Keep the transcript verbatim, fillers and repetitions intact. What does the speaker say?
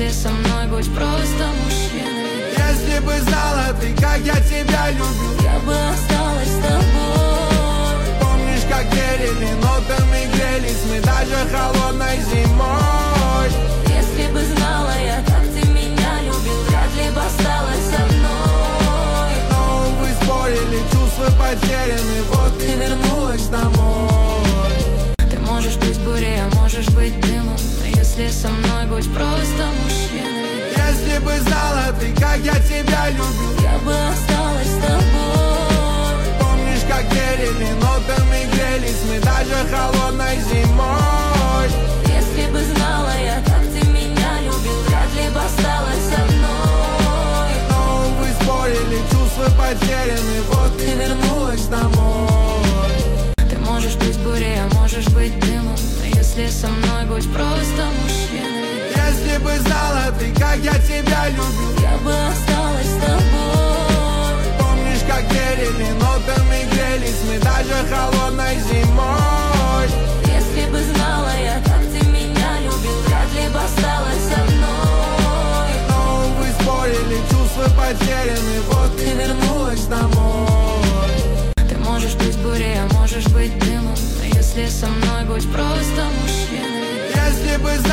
если со мной будь просто мужчиной. Если бы знала ты, как я тебя люблю, я бы осталась с тобой. Помнишь, как верили, нотами грелись мы даже холодной зимой. Если бы знала я, как ты меня любил, вряд ли бы осталась со мной. Но вы спорили, чувства потеряны, вот ты вернулась домой. Ты можешь быть бурей, а можешь быть дымом, но если со мной будь просто мужчиной. Если бы знала ты, как я тебя люблю, я бы осталась с тобой. Помнишь, как верили, нотами грелись мы даже холодной зимой. Если бы знала я, как ты меня любил, вряд ли бы осталась со мной. Но вы спорили, чувства потеряны, вот ты вернулась домой. Ты можешь быть бурей, а можешь быть дымом, но если со мной будь просто мужчиной. Если бы знала ты, как я тебя люблю, я бы осталась с тобой.